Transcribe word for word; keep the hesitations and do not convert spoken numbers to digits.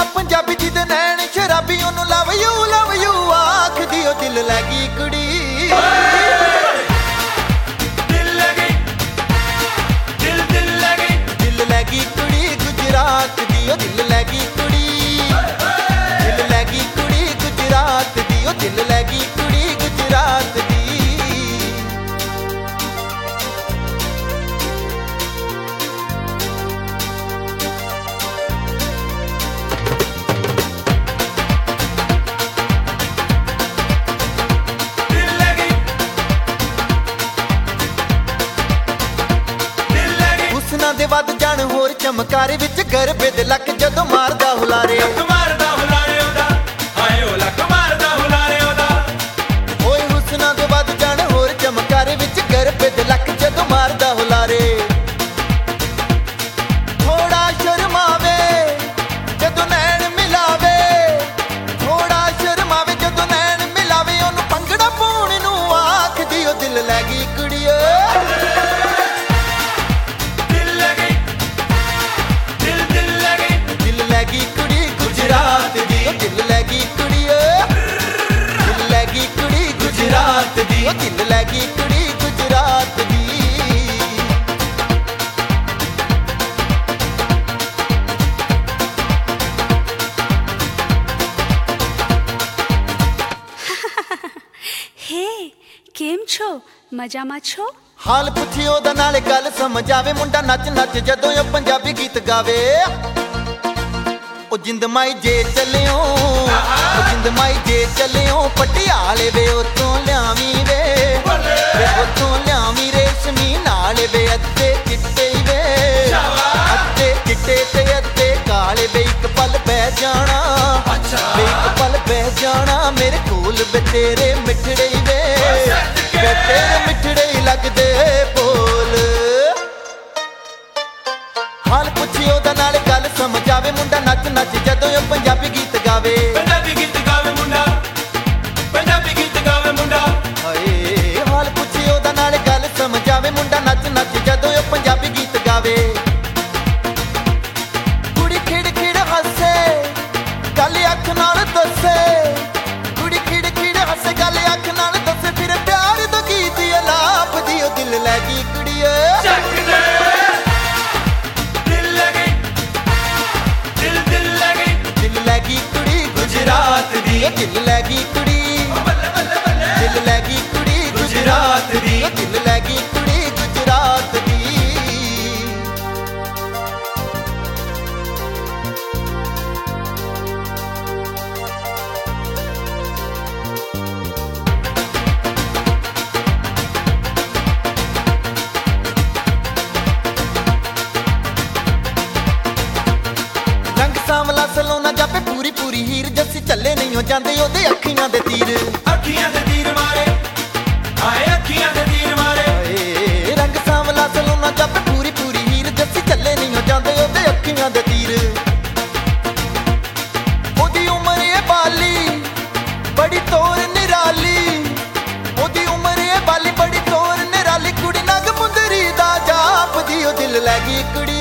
पंजाबी जी दे नैन शराबी ओनू love you love you आख दियो दिल लगी कुड़ी दिल लगी दिल दिल लगी दिल लगी कुड़ी गुजरात दियो दिल लगी कुड़ी दिल लगी कुड़ी गुजरात दियो दिल लगी कुड़ी गुजरात दी दे वध जान होर चमकारे विच गरबे दे लक जदों मारदा हुलारे मारदा हुलारे ओदा हाय ओ लक मारदा हुलारे ओदा ओए हुस्ना दे वध जान होर चमकारे विच गरबे दे लक जदों मारदा हुलारे थोड़ा शर्मावे जदों नैन मिलावे थोड़ा शर्मावे जदों नैन मिलावे ओनू पंगड़ा पाउण नू आख दियो दिल लगी कुड़िए दिल लगी कुड़ी दिल लगी कुड़ी गुजरात दी दिल लगी कुड़ी गुजरात दी हे केम छो मजा मा छो हाल पुछियो दा नाले गल समझ आवे मुंडा नच नच जदों ओ पंजाबी गीत गावे ओ जिंद माई जे चलियो ओ जिंद माई जे चलियो पटियाले वे उतों लियावी वे वे उतों लियावी रेशमी नाल वे अद्दे चिट्टे वे अद्दे चिट्टे ते अद्दे काले वे इक पल बह जाना वे इक पल बह जाना मेरे कोल वे तेरे मिठड़े वे वे तेरे मिठड़े लगदे बोल हाल पुछियो दा नाल गल समझ आवे मुंडा नच नच जदों ओ पंजाबी गीत गावे पंजाबी गीत गावे मुंडा पंजाबी गीत गावे मुंडा हाय हाल पुछियो दा नाल गल समझ आवे मुंडा नच नच जदों ओ पंजाबी गीत गावे कुड़ी खिड़ खिड़ हसे गल अख नाल दसे कुड़ी खिड़ खिड़ हसे गल अख नाल दसे फिर प्यार दा गीत अलाप दियो दिल लगी कुड़िए चक दे लगी कुड़ी गुजरात दी दिल लगी कुड़ी दिल लगी कुड़ी गुजरात दी दिल लगी कुड़ी गुजरात दी सामला सलोना जापे पूरी पूरी हीर जस्सी चले नहीं हो जांदे ओदे अखियां दे तीर अखियां दे तीर मारे हाय अखियां दे तीर मारे हाय रंग सामला सलोना जापे पूरी पूरी हीर जस्सी चले नहीं हो जांदे ओदे अखियां दे तीर ओदी उम्र ए बाली बड़ी तोर निराली ओदी उम्र ए बाली बड़ी तोर निराली कुड़ी नग मुंदरी दा जाप दियो दिल लगी कुड़ी